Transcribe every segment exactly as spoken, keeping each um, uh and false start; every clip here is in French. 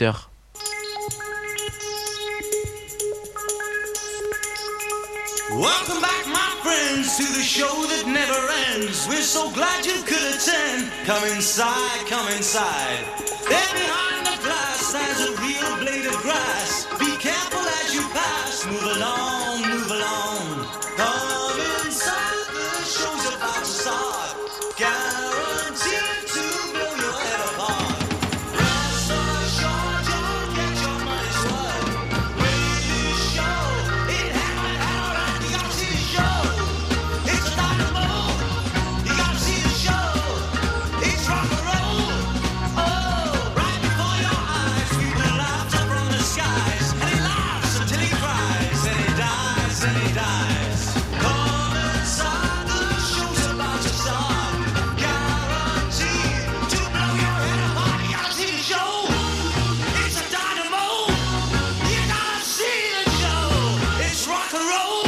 Welcome back, my friends, to the show that never ends. We're so glad you could attend. Come inside, come inside. There behind the glass stands a real blade of grass. Be careful as you pass. Move along, move along. Come inside, the show's about to start. Guaranteed to blow your head apart. Rest assured you'll get your money's worth. Really show it happened all right. You gotta see the show. It's a dynamo. You gotta see the show. It's rock and roll. Oh, right before your eyes, people laugh up from the skies, and he laughs until he cries, and he dies, and he dies. Come inside, the show's about to start. Guaranteed to blow your head apart. You gotta see the show. It's a dynamo. You gotta see the show. It's rock and roll.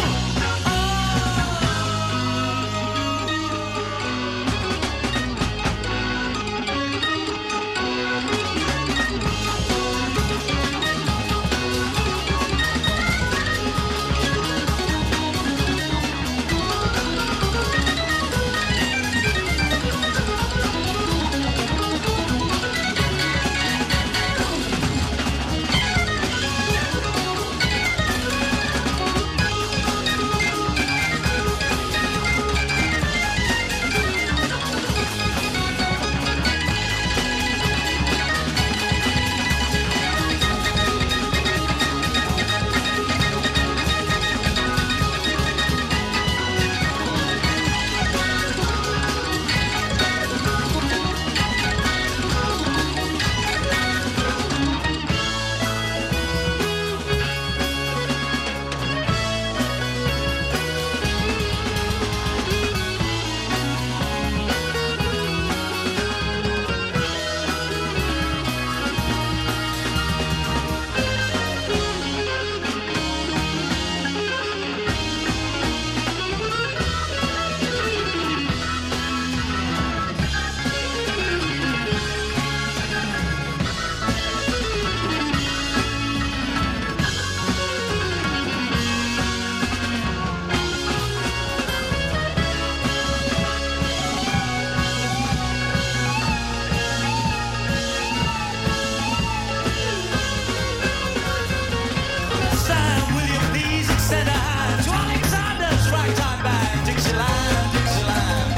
Sam, will you please extend a hand to Alexander's ragtime band? Dixieland, Dixieland.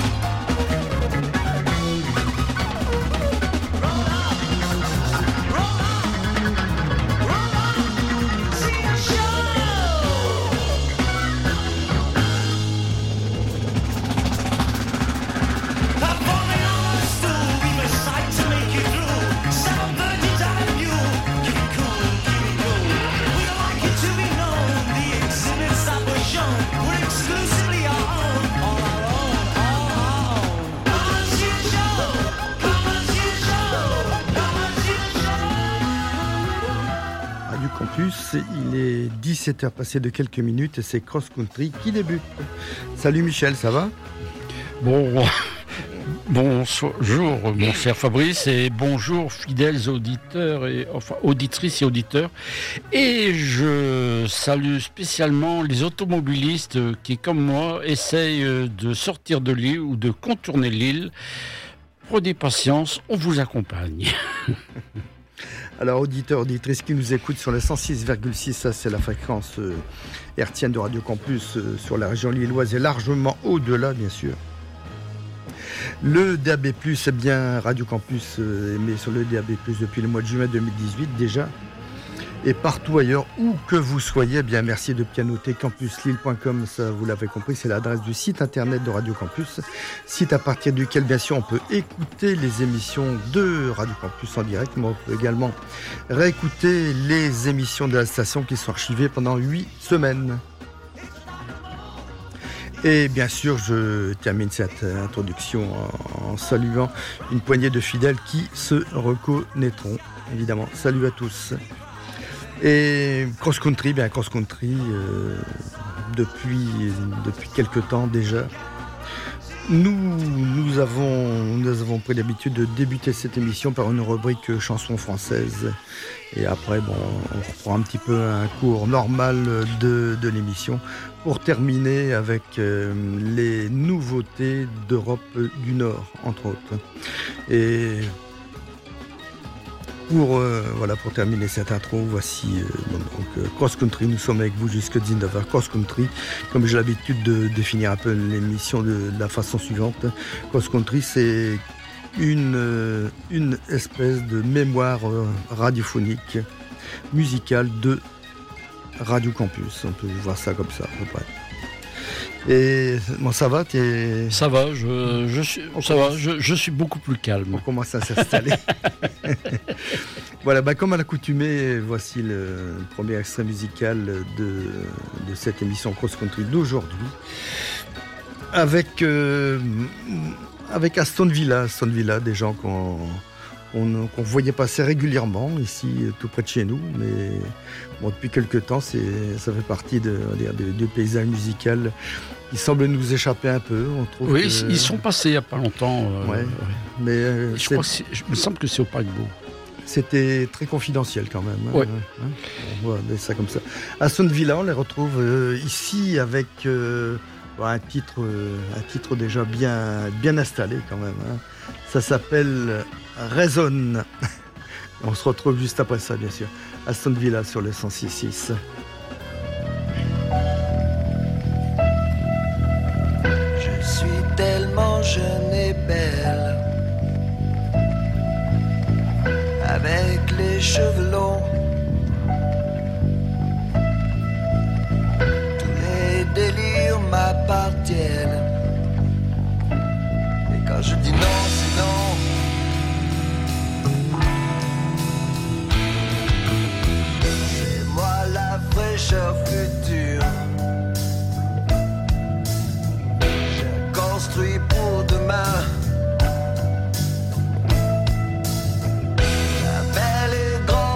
Roll up, roll up, roll up. See the show. Performing on a stool, we recite to make you through. Seven virgins and a mule. Keep it cool, keep it cool. We don't like it to be known. The exhibits that were shown were exclusively our own. All our own, all our own. Come and see the show. Come and see the show. Come and see the show. Radio Campus, il est dix-sept heures passées de quelques minutes et c'est Cross Country qui débute. Salut Michel, ça va ? Bon, bonjour mon cher Fabrice et bonjour fidèles auditeurs et enfin auditrices et auditeurs. Et je salue spécialement les automobilistes qui, comme moi, essayent de sortir de l'île ou de contourner l'île. Prenez patience, on vous accompagne. Alors auditeurs, auditrices qui nous écoutent sur le cent six virgule six, ça c'est la fréquence euh, hertzienne de Radio Campus euh, sur la région lilloise et largement au-delà bien sûr. Le D A B plus, est bien Radio Campus euh, émet sur le D A B plus depuis le mois de juin deux mille dix-huit déjà. Et partout ailleurs, où que vous soyez, eh bien merci de bien noter campus lille point com, ça vous l'avez compris, c'est l'adresse du site internet de Radio Campus, site à partir duquel bien sûr on peut écouter les émissions de Radio Campus en direct, mais on peut également réécouter les émissions de la station qui sont archivées pendant huit semaines. Et bien sûr, je termine cette introduction en, en saluant une poignée de fidèles qui se reconnaîtront, évidemment. Salut à tous. Et Cross Country, bien Cross Country, euh, depuis, depuis quelque temps déjà, Nous, nous, avons, nous avons pris l'habitude de débuter cette émission par une rubrique chansons françaises. Et après, bon, on reprend un petit peu un cours normal de, de l'émission pour terminer avec euh, les nouveautés d'Europe du Nord, entre autres. Et pour, euh, voilà, pour terminer cette intro, voici euh, bon, donc, euh, Cross Country. Nous sommes avec vous jusqu'à dix-neuf heures. Cross Country, comme j'ai l'habitude de définir un peu l'émission de, de la façon suivante. Cross Country, c'est une, euh, une espèce de mémoire euh, radiophonique, musicale de Radio Campus. On peut voir ça comme ça, à peu près. Et bon, ça va, t'es... Ça va, je, je suis, ça va, je, je suis beaucoup plus calme. On commence à s'installer. Voilà, bah, comme à l'accoutumée, voici le premier extrait musical de, de cette émission Cross Country d'aujourd'hui. Avec, euh, avec Aston Villa, Aston Villa, des gens qu'on qu'on, qu'on voyait passer régulièrement ici, tout près de chez nous. Mais bon, depuis quelques temps, c'est, ça fait partie de, de, de paysage musical qui semble nous échapper un peu. On trouve oui, que... ils sont passés il n'y a pas longtemps. Euh, ouais, ouais. Mais euh, je, crois que c'est, je me semble que c'est au paquebot. C'était très confidentiel quand même. Ouais. Hein, on voit ça comme ça. Aston Villa, on les retrouve euh, ici avec euh, un titre, euh, un titre déjà bien, bien installé quand même. Hein. Ça s'appelle Raison. On se retrouve juste après ça, bien sûr. Aston Villa sur le cent six virgule six. Je suis tellement jeune et belle, avec les cheveux longs, tous les délires m'appartiennent. Et quand je dis non, c'est non. C'est moi la fraîcheur future. J'ai construit pour demain. Belle et grande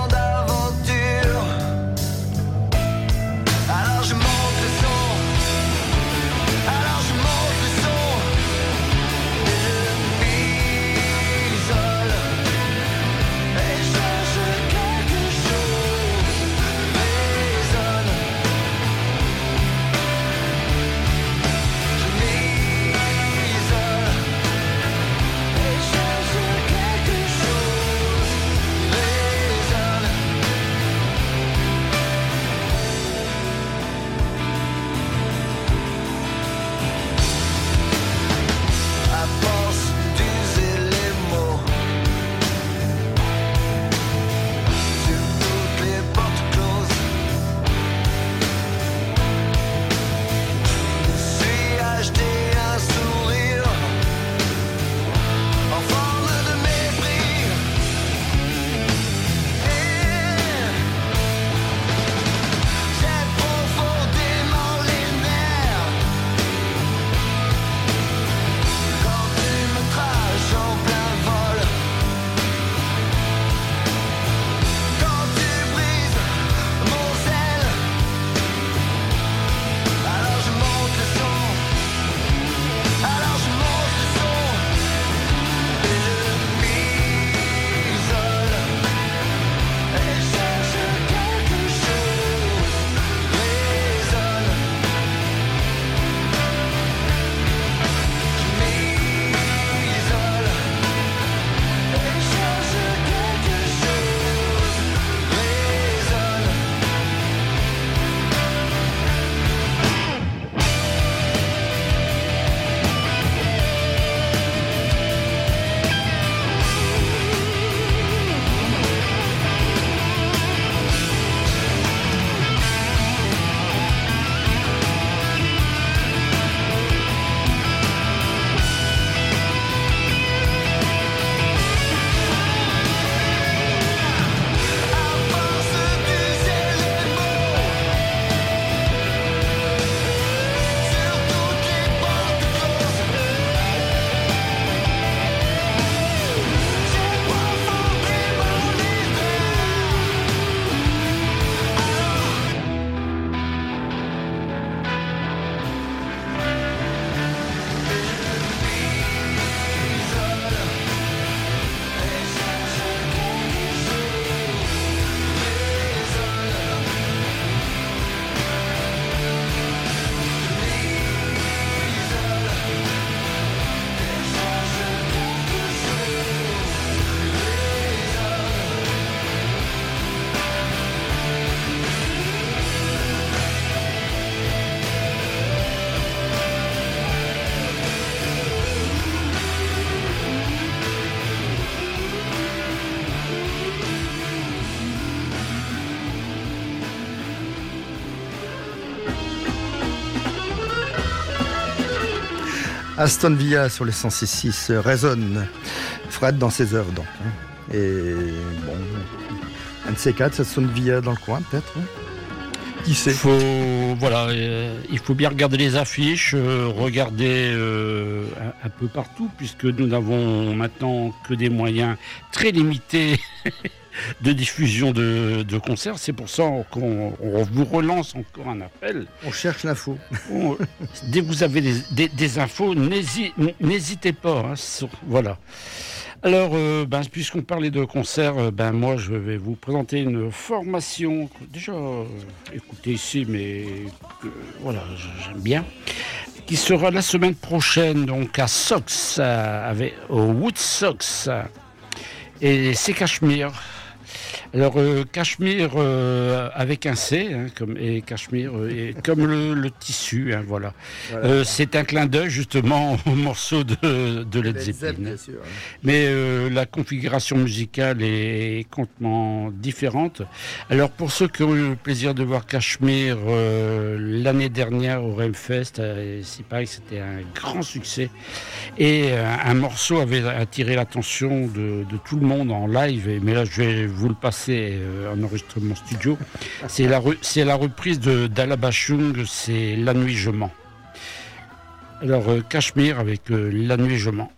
Aston Villa sur les cent six six résonne. Fred dans ses œuvres donc. Et bon, un de ces quatre, Aston Villa dans le coin peut-être. Qui sait? Faut, voilà, euh, il faut bien regarder les affiches, euh, regarder euh, un, un peu partout, puisque nous n'avons maintenant que des moyens très limités de diffusion de, de concerts. C'est pour ça qu'on on vous relance encore un appel. On cherche l'info. On, dès que vous avez des, des, des infos, n'hésitez pas. Hein, sur, voilà. Alors, euh, ben, puisqu'on parlait de concerts, ben, moi je vais vous présenter une formation, déjà euh, écoutez ici, mais euh, voilà, j'aime bien, qui sera la semaine prochaine, donc à Sox, avec, au Wood Sox, et c'est Cachemire. Alors, euh, Cachemire euh, avec un C, hein, comme, et Cachemire, euh, et, comme le, le tissu, hein, voilà. voilà. Euh, c'est un clin d'œil justement au morceau de, de Led Zeppelin. Bien sûr, hein. Mais euh, la configuration musicale est complètement différente. Alors, pour ceux qui ont eu le plaisir de voir Cachemire euh, l'année dernière au Remfest, euh, c'est pareil, c'était un grand succès. Et euh, un morceau avait attiré l'attention de, de tout le monde en live, et, mais là, je vais vous le passer en enregistrement studio. C'est la, re, c'est la reprise de d'Alabachung, c'est La Nuit je mens. Alors euh, Cachemire avec euh, La Nuit je mens.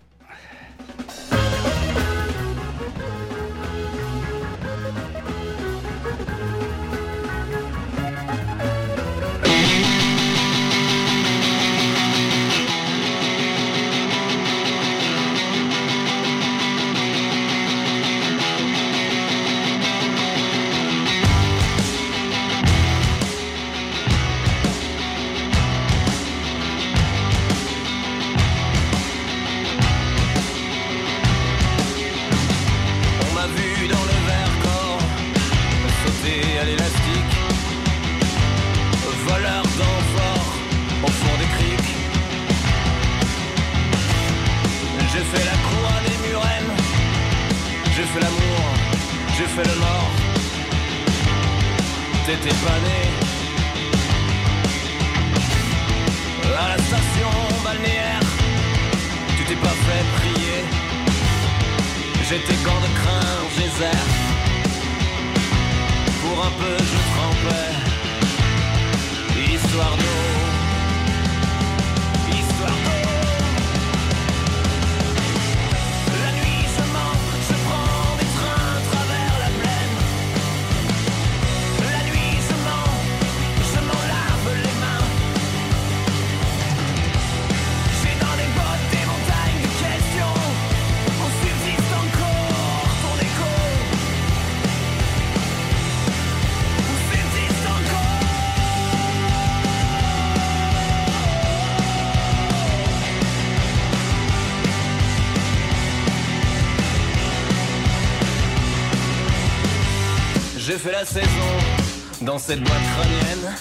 J'ai fait la saison dans cette boîte crânienne.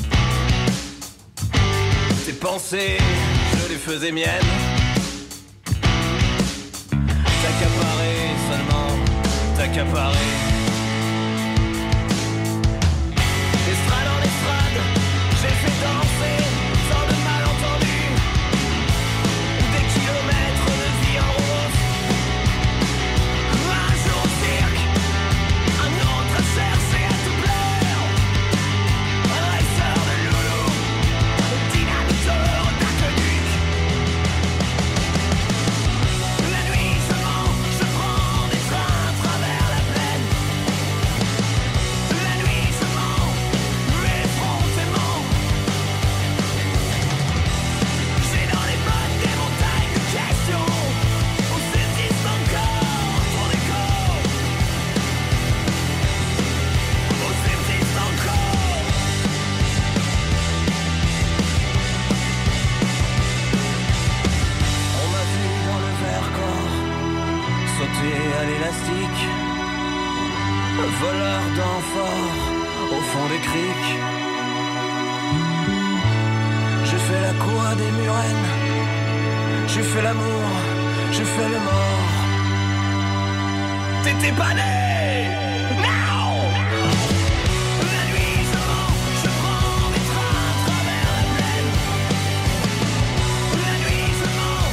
Tes pensées, je les faisais miennes. T'accaparer seulement, t'accaparer. Estrade en estrade, j'ai fait danser sans de malentendus. Des kilomètres de vie en rose. Un jour au cirque, un autre à chercher à tout plaire. Un dresseur de loulou, dynamiteur d'aqueduc. La nuit je mens, je prends des trains à travers la plaine. La nuit je mens, effrontément. J'ai dans les bottes des montagnes de questions. On subsiste encore pour des corps. On subsiste encore. On m'a vu dans le Vercors sauter à l'élastique, voleur d'amphores au fond des criques. J'ai fait la cour des murennes, j'ai fait l'amour, j'ai fait le mort. T'étais pas né! Non! La nuit je mens, je prends des trains à travers la plaine. La nuit je mens,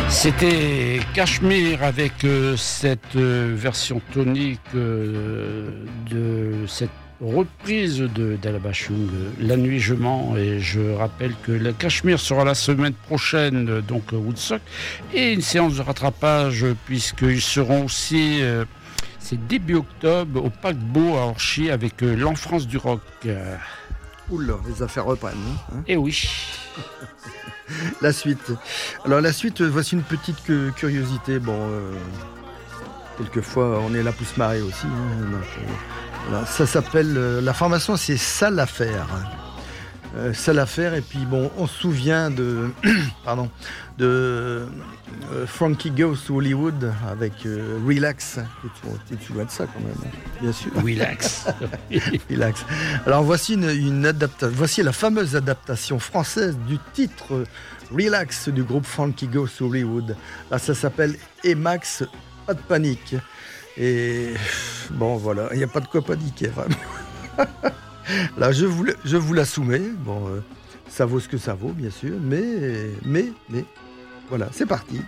C'était Cachemire avec euh, cette euh, version tonique euh, de cette reprise de d'Alabashung, La Nuit je mens, et je rappelle que le Cachemire sera la semaine prochaine, donc Woodstock, et une séance de rattrapage puisqu'ils seront aussi, euh, c'est début octobre, au Paquebot à Orchies avec euh, l'Enfance du rock. Oula, les affaires reprennent. Hein, Eh oui. La suite. Alors la suite, voici une petite cu- curiosité. Bon, euh, quelquefois on est là pour se marrer aussi. Hein, donc, euh, voilà. Ça s'appelle, euh, la formation c'est Sale Affaire. Euh, Sale Affaire, et puis bon, on se souvient de, pardon, de euh, Frankie Goes to Hollywood avec euh, Relax. Tu te souviens de ça quand même, bien sûr. Relax. Relax. Alors voici une, une adaptation. Voici la fameuse adaptation française du titre euh, Relax du groupe Frankie Goes to Hollywood. Là, ça s'appelle Emax, pas de panique. Et bon, voilà, il n'y a pas de quoi paniquer, vraiment. Là, je vous, je vous la soumets. Bon, euh, ça vaut ce que ça vaut, bien sûr, mais, mais, mais, voilà, c'est parti.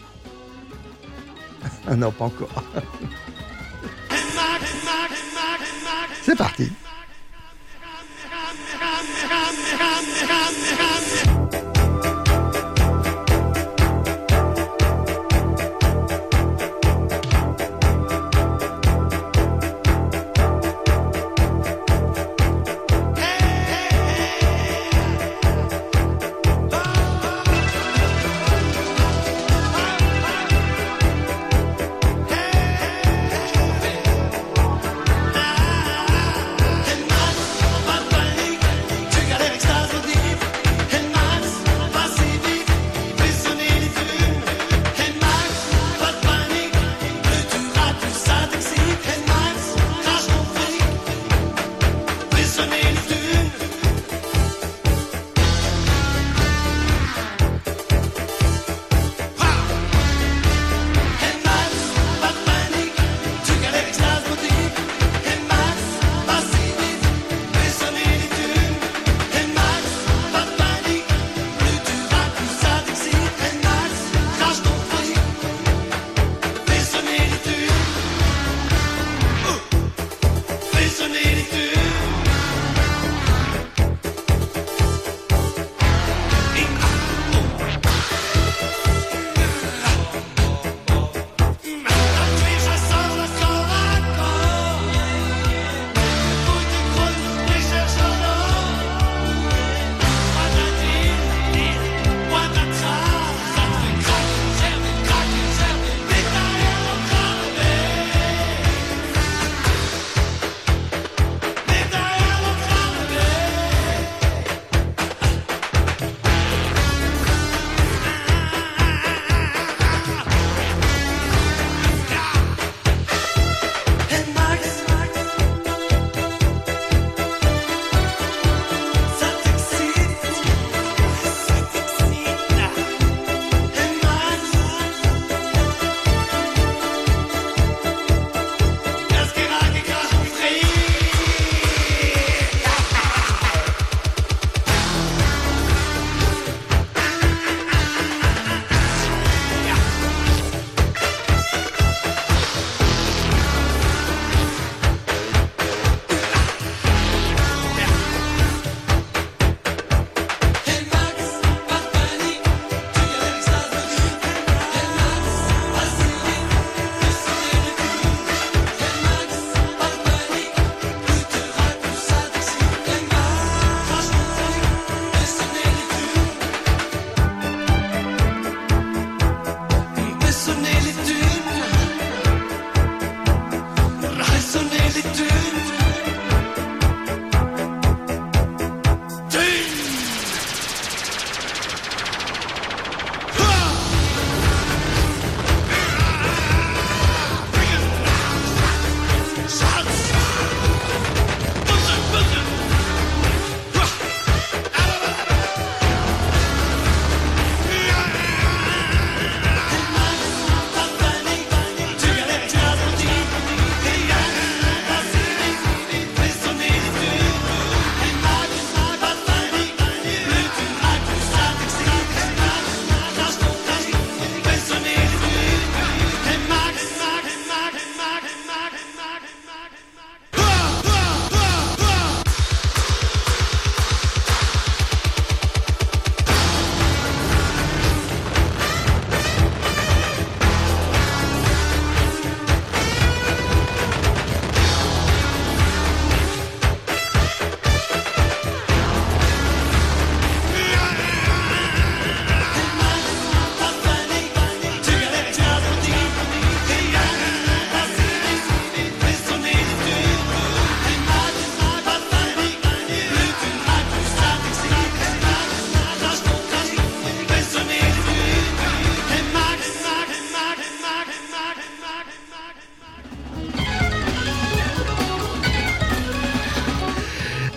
Ah non, pas encore. C'est parti. Hey,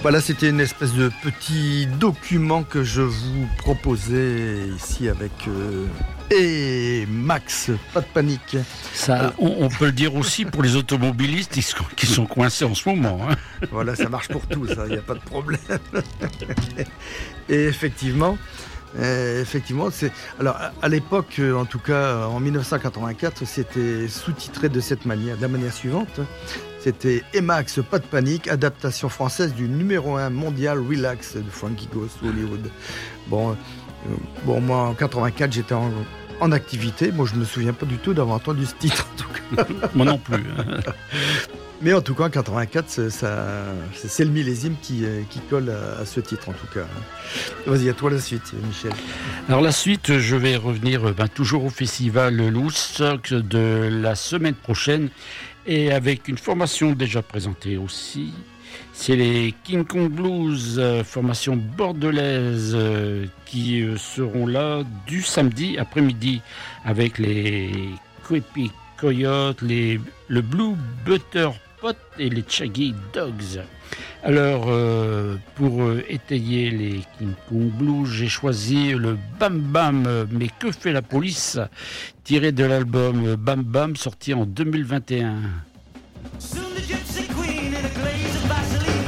Voilà, c'était une espèce de petit document que je vous proposais ici avec euh, et Max, pas de panique. Ça, on, on peut le dire aussi pour les automobilistes qui sont, qui sont coincés en ce moment. Hein. Voilà, ça marche pour tous, il n'y a pas de problème. Et effectivement, euh, effectivement, c'est alors à l'époque, en tout cas en dix-neuf cent quatre-vingt-quatre, c'était sous-titré de cette manière, de la manière suivante. C'était Emax, pas de panique, adaptation française du numéro un mondial Relax de Frankie Goes to Hollywood. Bon, euh, bon, moi en quatre-vingt-quatre, j'étais en, en activité. Moi, je me souviens pas du tout d'avoir entendu ce titre, en tout cas. Moi non plus. Mais en tout cas, en quatre-vingt-quatre, c'est, ça, c'est le millésime qui, qui colle à, à ce titre, en tout cas. Vas-y, à toi la suite, Michel. Alors la suite, je vais revenir ben, toujours au festival Loussock de la semaine prochaine. Et avec une formation déjà présentée aussi, c'est les King Kong Blues, euh, formation bordelaise, euh, qui euh, seront là du samedi après-midi avec les Creepy Coyotes, les, le Blue Butter Pot et les Shaggy Dogs. Alors, euh, pour euh, étayer les King Kong Blues, j'ai choisi le Bam Bam, euh, mais que fait la police, tiré de l'album Bam Bam, sorti en deux mille vingt et un. Soon the gypsy queen in a glaze of Vaseline.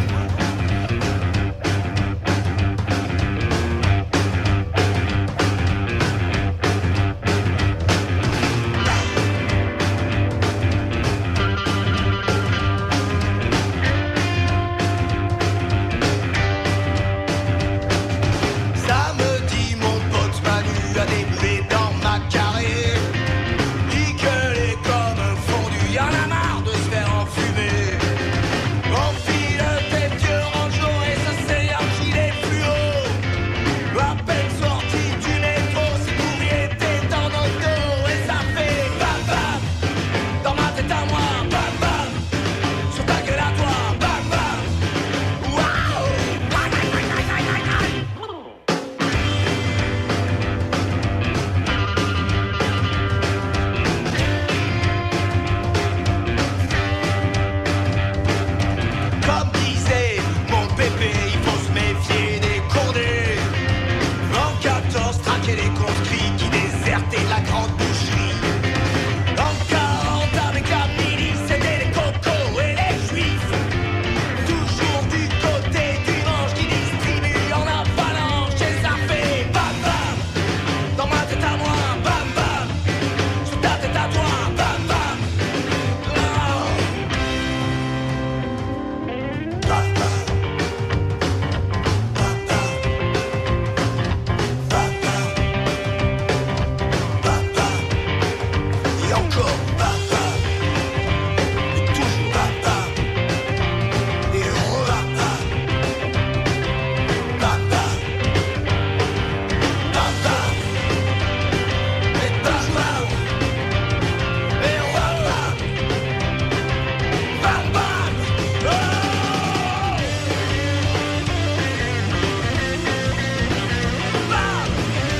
Samedi, mon pote Manu a déboulé dans ma carré. Il gueulait comme un fondu, y'en a marre de se faire enfumer. Enfile tes vieux rangeaux et ce seigneur gilet fluo. À peine sorti du métro, ce courrier était dans nos dos. Et ça fait bam bam, dans ma tête à moi, bam bam. Sur ta gueule à toi, bam bam. Waouh! Comme disait mon pépé, il faut se méfier des condés. En quatorze, traquer les conscrits qui désertaient la grande boucherie. En quarante, avec la milice, c'était les cocos et les juifs. Toujours du côté du manche qui distribue en avalanche. Et ça fait bam bam, dans ma tête à moi, bam bam. Sur ta tête à toi, bam bam. Oh. Et encore papa, et toujours papa, et re-papa, papa, papa, et papa, et re-papa, bam bam, oh! Bam!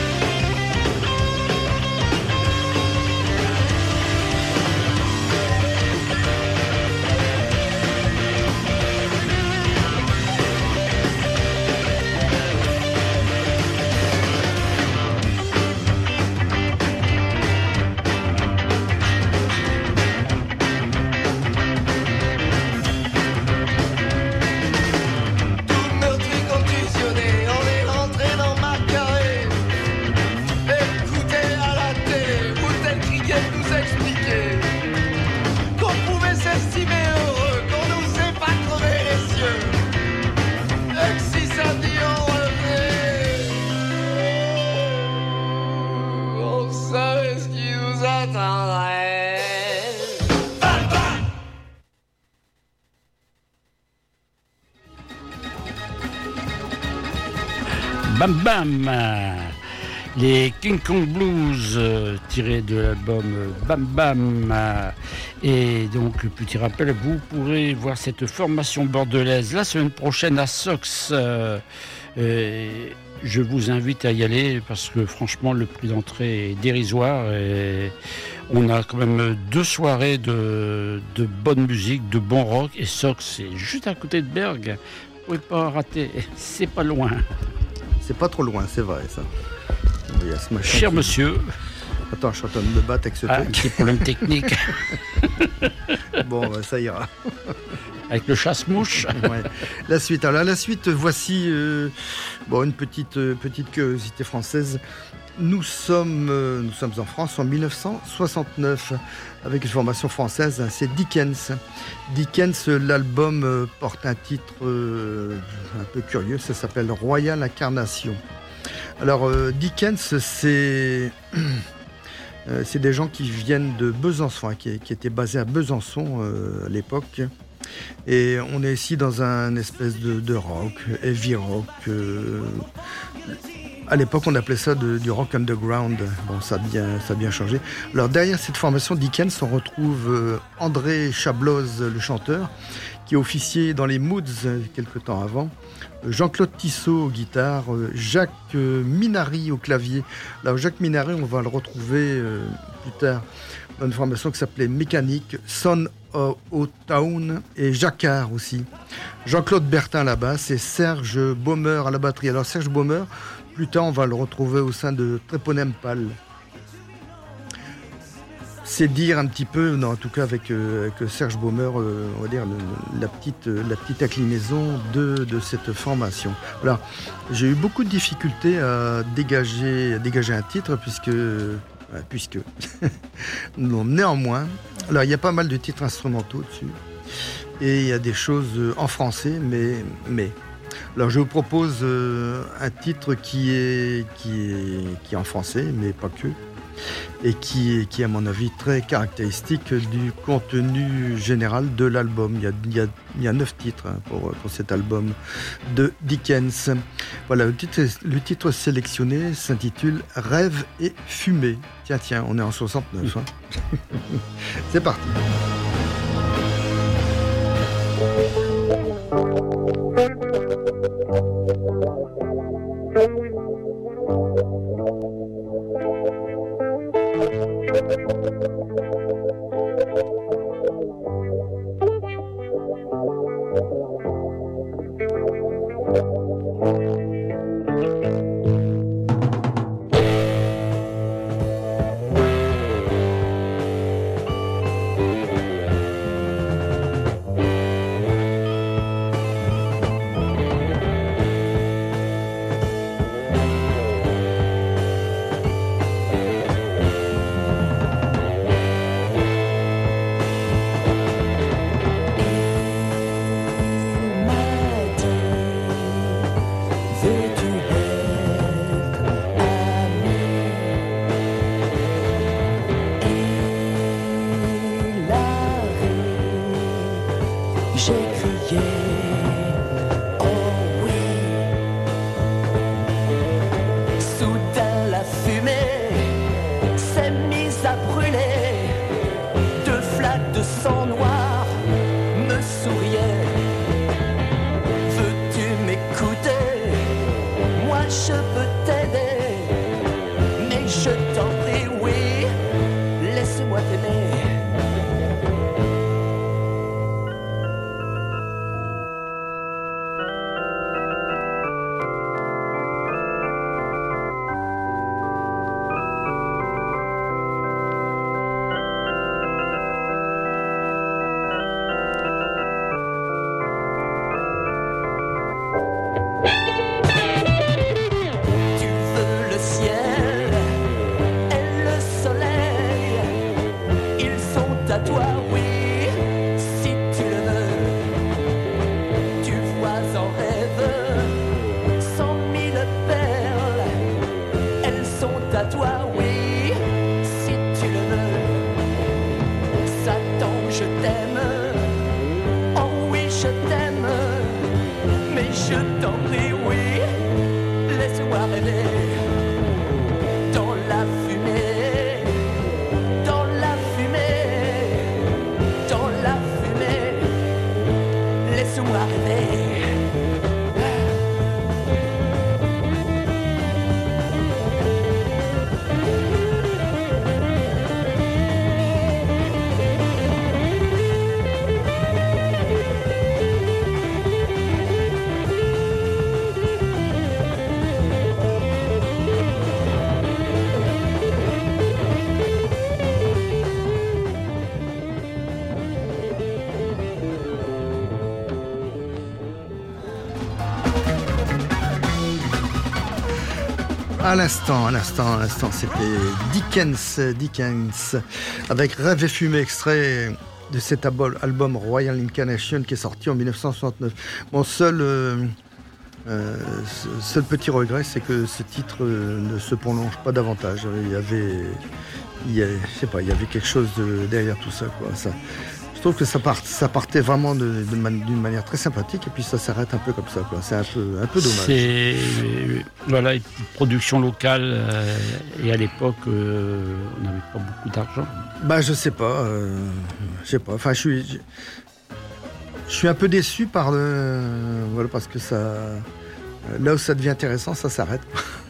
Tout notre est contusionné, on est rentré dans ma carré. Écoutez à la télé, Moutel Cricket nous expliquait qu'on pouvait s'estimer heureux, qu'on nous sait pas crever les cieux. Et que si samedi on revenait, on savait ce qui nous attendrait. Bam, bam! Bam Bam, les King Kong Blues, euh, tirés de l'album euh, Bam Bam. euh, Et donc, petit rappel, vous pourrez voir cette formation bordelaise la semaine prochaine à Sox. euh, euh, je vous invite à y aller parce que franchement, le prix d'entrée est dérisoire. Et on a quand même deux soirées de, de bonne musique, de bon rock. Et Sox, c'est juste à côté de Bergue. pouvez pas rater. C'est pas loin. C'est pas trop loin, c'est vrai ça. Il y a ce machin Cher qui- monsieur, Attends, je suis en train de me battre avec ce ah, truc. petit problème technique Bon, bah, ça ira. avec le chasse-mouche. Ouais. La suite. Alors la suite, voici euh, bon, une petite, euh, petite curiosité française. Nous sommes, euh, nous sommes en France en mille neuf cent soixante-neuf avec une formation française, hein, c'est Dickens. Dickens, l'album euh, porte un titre euh, un peu curieux, ça s'appelle Royal Incarnation. Alors euh, Dickens, c'est euh, c'est des gens qui viennent de Besançon, hein, qui, qui étaient basés à Besançon euh, à l'époque. Et on est ici dans un espèce de, de rock, heavy rock. euh, À l'époque, on appelait ça de- du rock underground. Bon, ça a bien, ça a bien changé. Alors, derrière cette formation Dickens, on retrouve euh, André Chabloz, le chanteur, qui officiait dans les Moods euh, quelque temps avant. Euh, Jean-Claude Tissot aux guitares, euh, Jacques euh, Minary au clavier. Alors, Jacques Minary, on va le retrouver euh, plus tard dans une formation qui s'appelait Mécanique, Son of Town et Jacquard aussi. Jean-Claude Bertin à la basse et Serge Baumer à la batterie. Alors, Serge Baumer, plus tard, on va le retrouver au sein de Treponem Pal. C'est dire un petit peu, non, en tout cas avec, euh, avec Serge Baumer, euh, on va dire le- la, petite, euh, la petite inclinaison de, de cette formation. Voilà. J'ai eu beaucoup de difficultés à dégager, à dégager un titre puisque... euh, puisque... non, néanmoins, alors il y a pas mal de titres instrumentaux dessus et il y a des choses euh, en français, mais... mais Alors je vous propose euh, un titre qui est, qui, est, qui est en français, mais pas que, et qui est, qui est à mon avis très caractéristique du contenu général de l'album. Il y a, il y a, il y a neuf titres hein, pour, pour cet album de Dickens. Voilà, le titre, le titre sélectionné s'intitule « Rêve et fumée ». Tiens, tiens, on est en soixante-neuf. Hein. C'est parti. À l'instant, à l'instant, à l'instant, c'était Dickens, Dickens, avec Rêve et fumée, extrait de cet album Royal Incarnation qui est sorti en dix-neuf cent soixante-neuf. Mon seul, euh, euh, seul petit regret, c'est que ce titre euh, ne se prolonge pas davantage. Il y avait, il y a, je sais pas, il y avait quelque chose de, derrière tout ça, quoi. Ça, je trouve que ça, part, ça partait vraiment de, de man, d'une manière très sympathique et puis ça s'arrête un peu comme ça, quoi. C'est un peu, un peu dommage. C'est voilà, une petite production locale euh, et à l'époque euh, on n'avait pas beaucoup d'argent. Bah je sais pas, euh, je sais pas. Enfin je suis, je, je suis un peu déçu par le, voilà parce que ça, là où ça devient intéressant, ça s'arrête.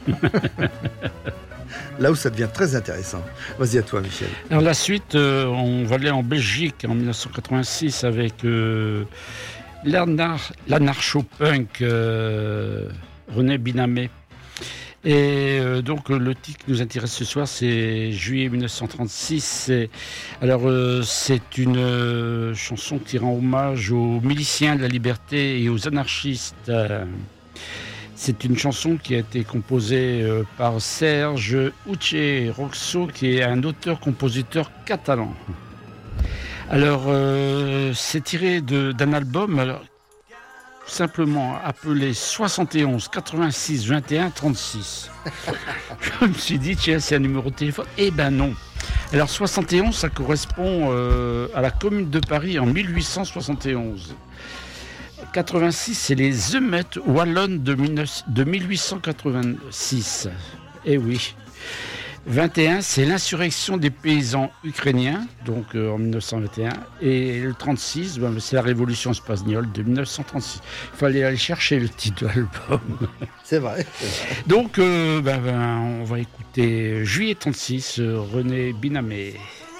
Là où ça devient très intéressant. Vas-y à toi, Michel. Alors la suite, euh, on va aller en Belgique en dix-neuf cent quatre-vingt-six avec euh, l'anarch- l'anarcho-punk euh, René Binamé. Et euh, donc le titre qui nous intéresse ce soir, c'est Juillet dix-neuf cent trente-six. Et, alors euh, c'est une euh, chanson qui rend hommage aux miliciens de la liberté et aux anarchistes. Euh, C'est une chanson qui a été composée euh, par Serge Uche Roxo, qui est un auteur-compositeur catalan. Alors, euh, c'est tiré de, d'un album alors, simplement appelé soixante et onze quatre-vingt-six vingt et un trente-six. Je me suis dit, tiens, c'est un numéro de téléphone. Eh ben non. Alors, soixante et onze, ça correspond euh, à la Commune de Paris en mille huit cent soixante et onze. quatre-vingt-six, c'est les émeutes wallonnes de, de mille huit cent quatre-vingt-six. Eh oui. vingt et un, c'est l'insurrection des paysans ukrainiens, donc euh, en mille neuf cent vingt et un. Et le trente-six, ben, c'est la révolution espagnole de mille neuf cent trente-six. Il fallait aller chercher le titre de l'album. C'est vrai. Donc, euh, ben, ben, on va écouter Juillet trente-six, euh, René Binamé.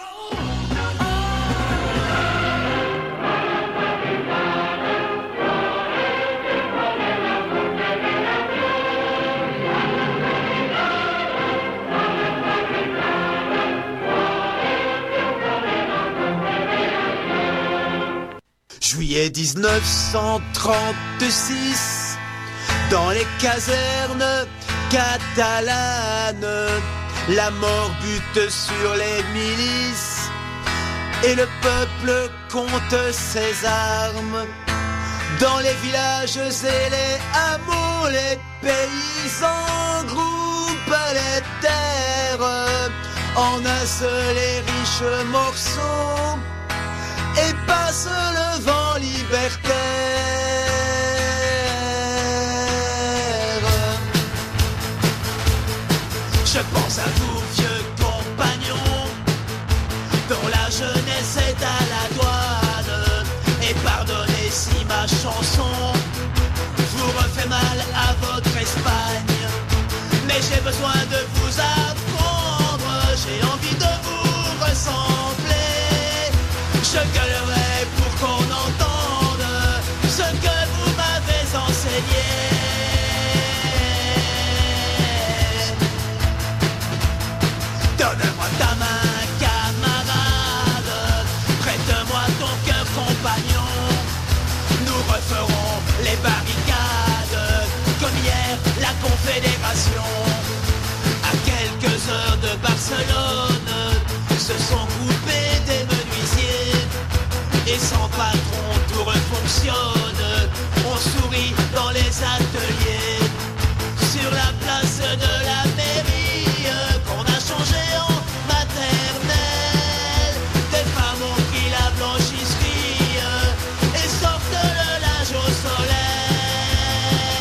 Juillet dix-neuf cent trente-six, dans les casernes catalanes, la mort bute sur les milices et le peuple compte ses armes. Dans les villages et les hameaux, les paysans groupent les terres en un seul et riche morceau et passe le vent libertaire. Je pense à vous, vieux compagnons, dont la jeunesse est à la douane. Et pardonnez si ma chanson vous refait mal à votre Espagne, mais j'ai besoin de vous apprendre, j'ai envie de vous ressembler. Je gueulerai pour qu'on entende ce que vous m'avez enseigné. Donne-moi ta main, camarade, prête-moi ton cœur, compagnon. Nous referons les barricades comme hier la Confédération. À quelques heures de Barcelone se sont groupés des menuisiers et sans patron tout refonctionne. On sourit dans les ateliers, sur la place de la mairie qu'on a changé en maternelle. Des femmes ont pris la blanchisserie et sortent le linge au soleil.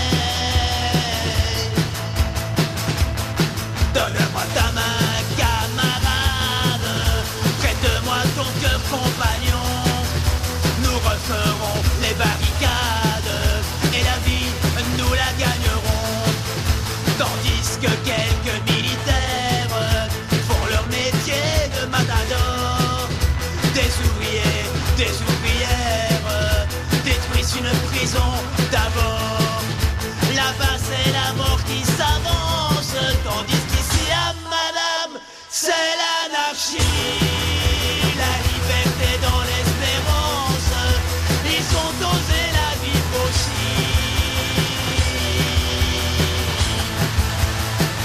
Donne-moi ta main, camarade, prête-moi ton cœur, compagnon. Nous referons les barricades et la vie, nous la gagnerons. Tandis que quelques militaires font leur métier de matador. Des ouvriers, des ouvrières détruisent une prison d'abord. Là-bas c'est la mort qui s'avance, tandis qu'ici à madame c'est l'anarchie. La liberté dans l'espérance, ils ont osé la vivre aussi.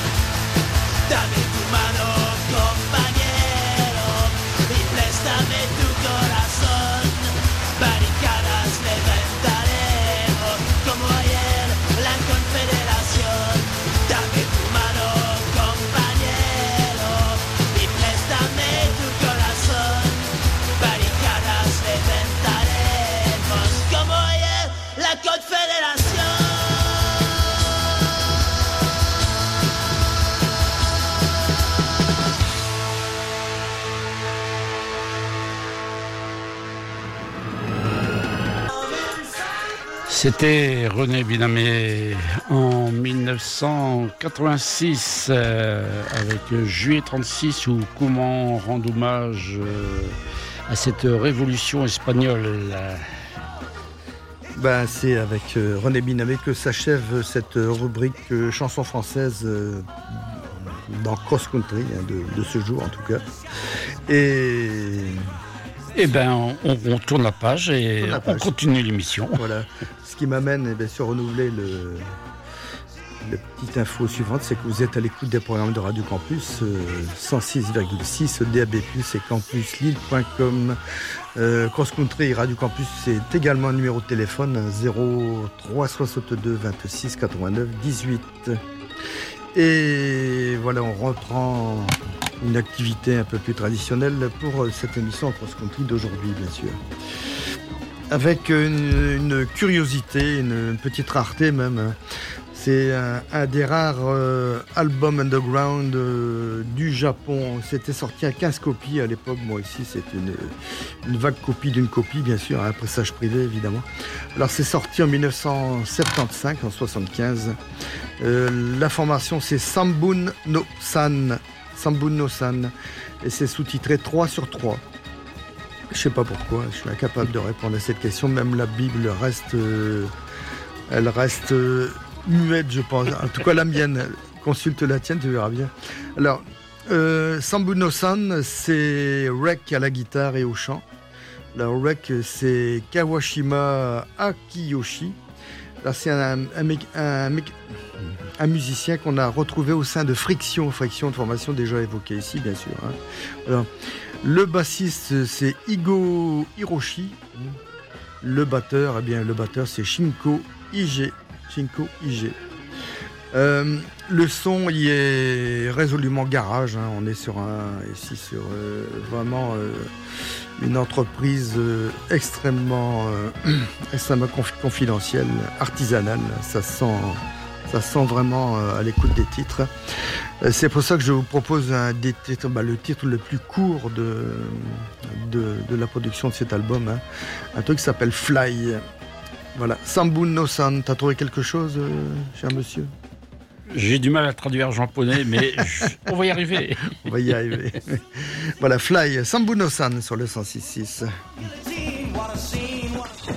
Dame tu mano, compañero, y préstame tu corazón. Barricadas levantaremos como ayer la Confederación. Dame tu mano, compañero, y préstame tu corazón. Barricadas levantaremos como ayer la Confederación. C'était René Binamé en dix-neuf cent quatre-vingt-six euh, avec Juillet trente-six, ou comment rendre hommage euh, à cette révolution espagnole. Ben, c'est avec euh, René Binamé que s'achève cette rubrique euh, chansons françaises euh, dans Cross Country, hein, de, de ce jour en tout cas. Et Eh ben, on, on tourne la page et Tourne la page. on continue l'émission. voilà, ce qui m'amène eh bien, sur renouveler le, la petite info suivante, c'est que vous êtes à l'écoute des programmes de Radio Campus euh, cent six virgule six, D A B plus, et campus lille point com. Euh, Cross Country Radio Campus, c'est également un numéro de téléphone zéro trois soixante-deux vingt-six quatre-vingt-neuf dix-huit. Et voilà, on reprend une activité un peu plus traditionnelle pour cette émission Cross Country d'aujourd'hui, bien sûr. Avec une, une curiosité, une, une petite rareté même. C'est un, un des rares euh, albums underground euh, du Japon. C'était sorti à quinze copies à l'époque. Moi, ici, c'est une, une vague copie d'une copie, bien sûr, un pressage privé, évidemment. Alors, c'est sorti en dix-neuf cent soixante-quinze, en soixante-quinze. Euh, la formation, c'est Sambun no San. Sambun no San. Et c'est sous-titré trois sur trois. Je sais pas pourquoi, je suis incapable de répondre à cette question. Même la Bible reste... Euh, elle reste... Euh, muette, je pense. En tout cas, la mienne. Consulte la tienne, tu verras bien. Alors, euh, Sambun no San, c'est Rek à la guitare et au chant. Alors, Rek, c'est Kawashima Akiyoshi. Alors, c'est un, un, un, un, un musicien qu'on a retrouvé au sein de Friction, Friction de formation déjà évoquée ici, bien sûr. Hein. Alors, le bassiste, c'est Igo Hiroshi. Le batteur, eh bien, le batteur, c'est Shinko Ige. Shinko Ige. Euh, le son y est résolument garage. Hein. On est sur un ici sur euh, vraiment euh, une entreprise euh, extrêmement euh, extrêmement conf- confidentielle, artisanale. Ça sent ça sent vraiment euh, à l'écoute des titres. Euh, c'est pour ça que je vous propose un des titres, bah, le titre le plus court de de, de la production de cet album. Hein. Un truc qui s'appelle Fly. Voilà, Sambun no San, t'as trouvé quelque chose, euh, cher monsieur? J'ai du mal à traduire en japonais, mais je- on va y arriver. On va y arriver. Voilà, Fly, Sambun no San sur le cent six six. What a scene, what a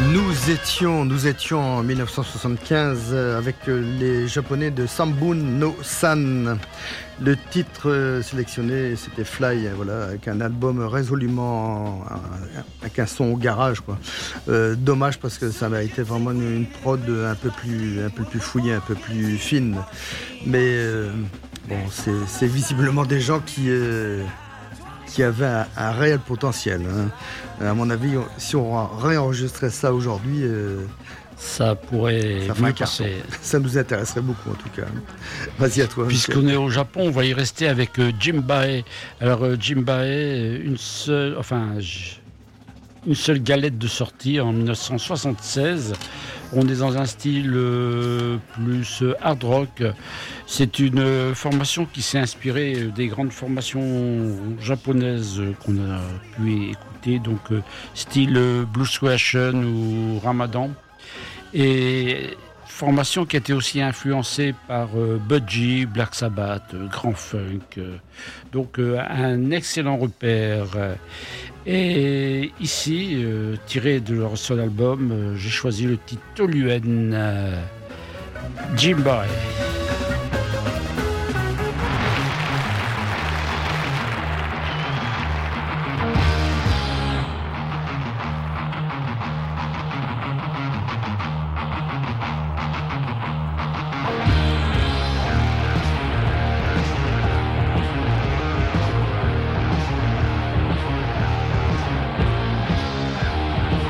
Nous étions, nous étions en dix-neuf cent soixante-quinze avec les Japonais de Sambun no San. Le titre euh, sélectionné, c'était Fly, voilà, avec un album résolument, euh, avec un son au garage, quoi. Euh, dommage parce que ça méritait vraiment une, une prod un peu plus, un peu plus fouillée, un peu plus fine. Mais euh, bon, c'est, c'est visiblement des gens qui, euh, qui avaient un, un réel potentiel. Hein. À mon avis, si on réenregistrait ça aujourd'hui. Euh, Ça pourrait ça mieux un carton. passer. Ça nous intéresserait beaucoup en tout cas. Vas-y à toi. Puisqu'on est au Japon, on va y rester avec euh, Jimbae. Alors euh, Jimbae, une seule, enfin, j- une seule galette de sortie en dix-neuf cent soixante-seize. On est dans un style euh, plus euh, hard rock. C'est une euh, formation qui s'est inspirée euh, des grandes formations japonaises euh, qu'on a pu écouter, donc euh, style euh, Blue Suation ou Ramadan. Et formation qui a été aussi influencée par euh, Budgie, Black Sabbath, euh, Grand Funk. Euh, donc euh, un excellent repère. Et ici, euh, tiré de leur seul album, euh, j'ai choisi le titre Toluen, euh, Jimbae.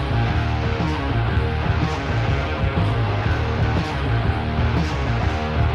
Thank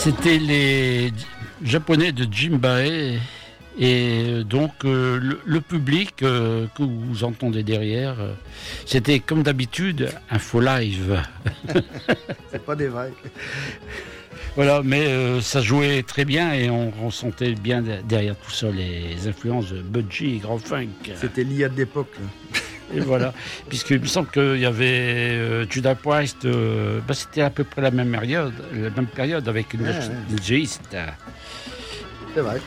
C'était les Japonais de Jinbae. Et donc euh, le, le public euh, que vous entendez derrière, euh, c'était comme d'habitude un faux live. C'est pas des vrais. Voilà, mais euh, ça jouait très bien et on ressentait bien derrière tout ça les influences de Budgie et Grand Funk. C'était l'I A d'époque. Là. Et voilà, puisqu'il me semble qu'il y avait euh, Judas Priest, euh, bah, c'était à peu près la même période, la même période avec une Ah, East. C'est vrai.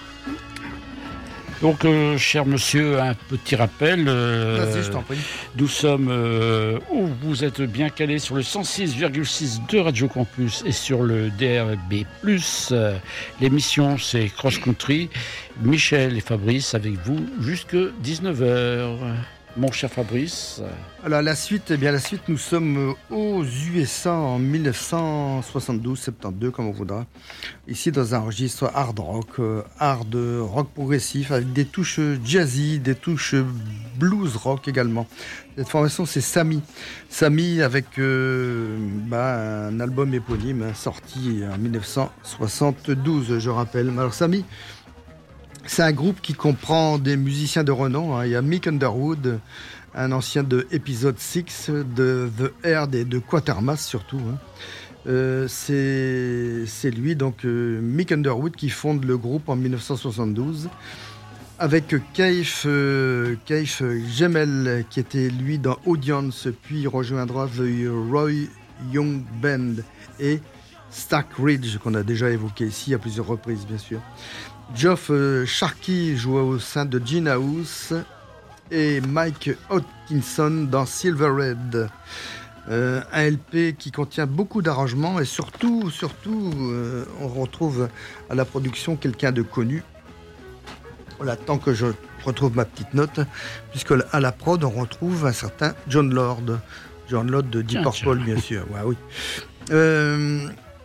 Donc, euh, cher monsieur, un petit rappel. Euh, Vas-y, je t'en prie. Nous sommes euh, où vous êtes bien calés sur le cent six virgule six de Radio Campus et sur le D R B plus. Euh, l'émission, c'est Cross Country. Michel et Fabrice avec vous jusque dix-neuf heures. Mon cher Fabrice. Alors la suite, eh bien la suite, nous sommes aux U S A en mille neuf cent soixante-douze soixante-douze, comme on voudra. Ici dans un registre hard rock, euh, hard rock progressif, avec des touches jazzy, des touches blues rock également. Cette formation, c'est Sammy. Sammy avec euh, bah, un album éponyme hein, sorti en mille neuf cent soixante-douze, je rappelle. Alors Sammy, c'est un groupe qui comprend des musiciens de renom. Hein. Il y a Mick Underwood, un ancien de Episode six, de The Herd et de Quatermass surtout. Hein. Euh, c'est, c'est lui, donc euh, Mick Underwood, qui fonde le groupe en mille neuf cent soixante-douze. Avec Keith, euh, Keith Gemel, qui était lui dans Audience, puis il rejoindra The Roy Young Band et Stack Ridge, qu'on a déjà évoqué ici à plusieurs reprises, bien sûr. Geoff euh, Sharkey joue au sein de Gin House et Mike Hodkinson dans Silver Red. Euh, un L P qui contient beaucoup d'arrangements et surtout, surtout euh, on retrouve à la production quelqu'un de connu. Voilà, tant que je retrouve ma petite note, puisque à la prod, on retrouve un certain John Lord. John Lord de Deep Purple, bien sûr. Ouais, oui. Euh,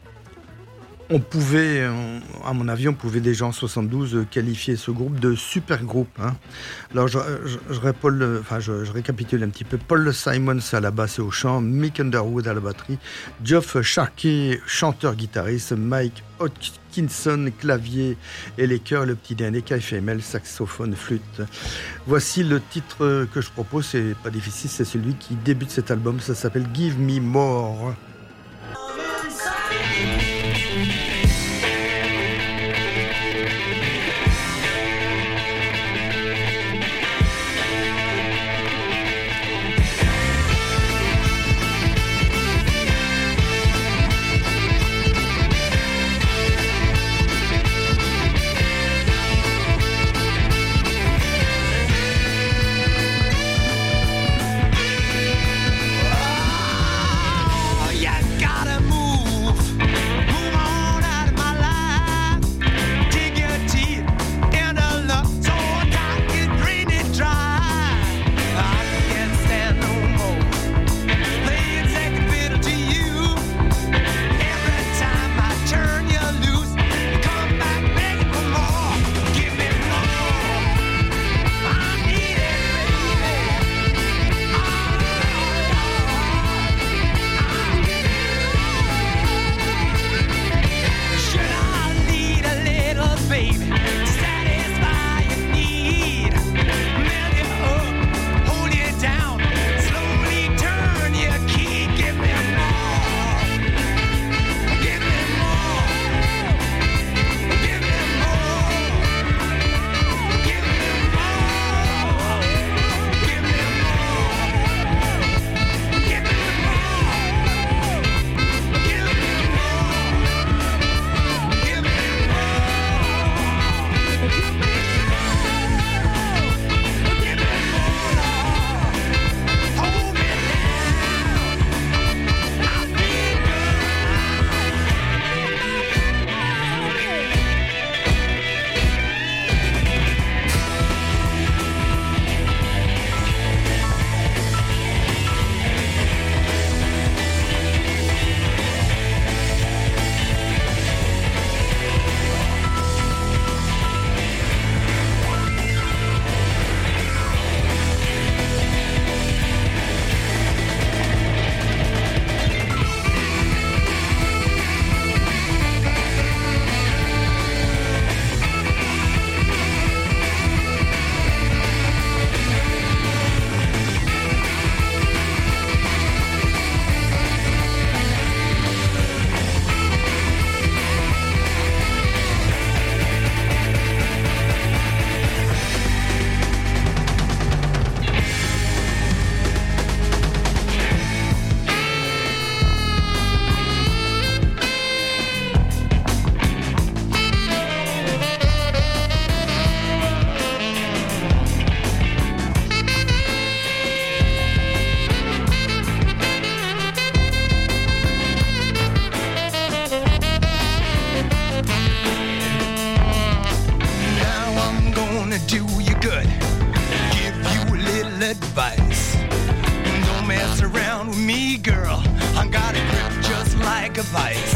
On pouvait, à mon avis, on pouvait déjà en soixante-douze qualifier ce groupe de super groupe. Hein. Alors, je, je, je, Paul, enfin, je, je récapitule un petit peu. Paul Simons à la basse et au chant, Mick Underwood à la batterie, Geoff Sharkey, chanteur-guitariste, Mike Hodkinson, clavier et les chœurs, le petit dernier, K F M L, saxophone, flûte. Voici le titre que je propose, c'est pas difficile, c'est celui qui débute cet album, ça s'appelle Give Me More. Oh, yeah. girl, I got a grip just like a vice.